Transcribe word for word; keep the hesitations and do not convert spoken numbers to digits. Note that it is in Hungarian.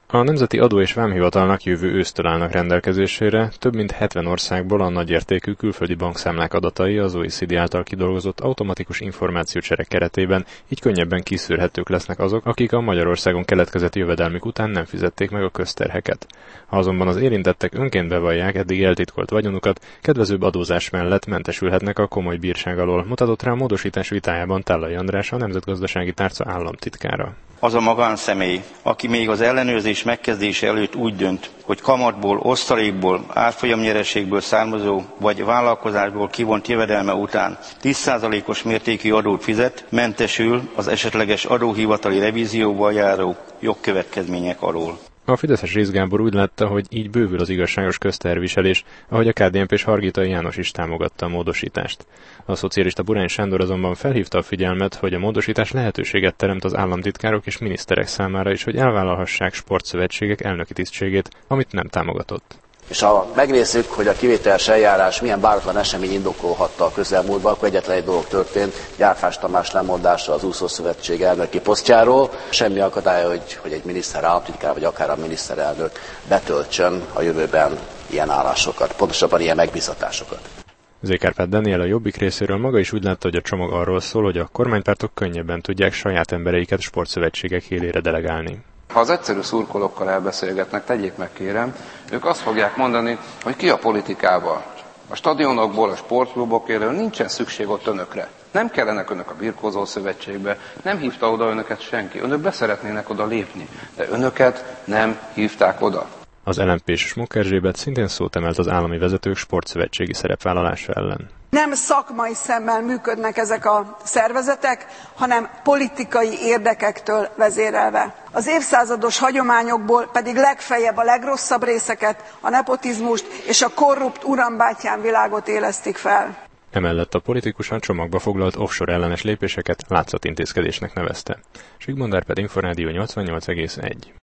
A Nemzeti Adó- és Vámhivatalnak jövő ősztől állnak rendelkezésére több mint hetven országból a nagyértékű külföldi bankszámlák adatai az o e cé dé által kidolgozott automatikus információcsere keretében, így könnyebben kiszűrhetők lesznek azok, akik a Magyarországon keletkezett jövedelmük után nem fizették meg a közterheket. Ha azonban az érintettek önként bevallják eddig eltitkolt vagyonukat, kedvezőbb adózás mellett mentesülhetnek a komoly bírság alól, mutatott rá a módosítás vitájában Tállai András, a Nemzetgazdasági Tárca államtitkára. Az a magánszemély, aki még az ellenőrzés megkezdése előtt úgy dönt, hogy kamatból, osztalékból, árfolyamnyereségből származó vagy vállalkozásból kivont jövedelme után tíz százalékos mértékű adót fizet, mentesül az esetleges adóhivatali revízióval járó jogkövetkezmények alól. A fideszes Réz Gábor úgy látta, hogy így bővül az igazságos közteherviselés, ahogy a ká dé en pés Hargitai János is támogatta a módosítást. A szocialista Burány Sándor azonban felhívta a figyelmet, hogy a módosítás lehetőséget teremt az államtitkárok és miniszterek számára is, hogy elvállalhassák sportszövetségek elnöki tisztségét, amit nem támogatott. És ha megnézzük, hogy a kivételes eljárás milyen váratlan esemény indokolhatta a közelmúltban, akkor egyetlen egy dolog történt, Gyárfás Tamás lemondása az úszószövetség elnöki posztjáról. Semmi akadály, hogy, hogy egy miniszter államtitkár, vagy akár a miniszterelnök betöltsön a jövőben ilyen állásokat, pontosabban ilyen megbízatásokat. Zé-Kárpát Dániel a Jobbik részéről maga is úgy látta, hogy a csomag arról szól, hogy a kormánypártok könnyebben tudják saját embereiket sportszövetségek élére delegálni. Ha az egyszerű szurkolókkal elbeszélgetnek, tegyék meg kérem, ők azt fogják mondani, hogy ki a politikával. A stadionokból, a sportklubok élő nincsen szükség ott önökre. Nem kellenek önök a birkózó szövetségbe, nem hívta oda önöket senki. Önök beszeretnének oda lépni, de önöket nem hívták oda. Az el em pés Smuk Erzsébet szintén szót emelt az állami vezetők sportszövetségi szerepvállalása ellen. Nem szakmai szemmel működnek ezek a szervezetek, hanem politikai érdekektől vezérelve. Az évszázados hagyományokból pedig legfeljebb a legrosszabb részeket, a nepotizmust és a korrupt urambátyán világot élesztik fel. Emellett a politikus a csomagba foglalt offshore ellenes lépéseket látszatintézkedésnek nevezte. Sigmond Árpád, Inforádió nyolcvannyolc egész egy.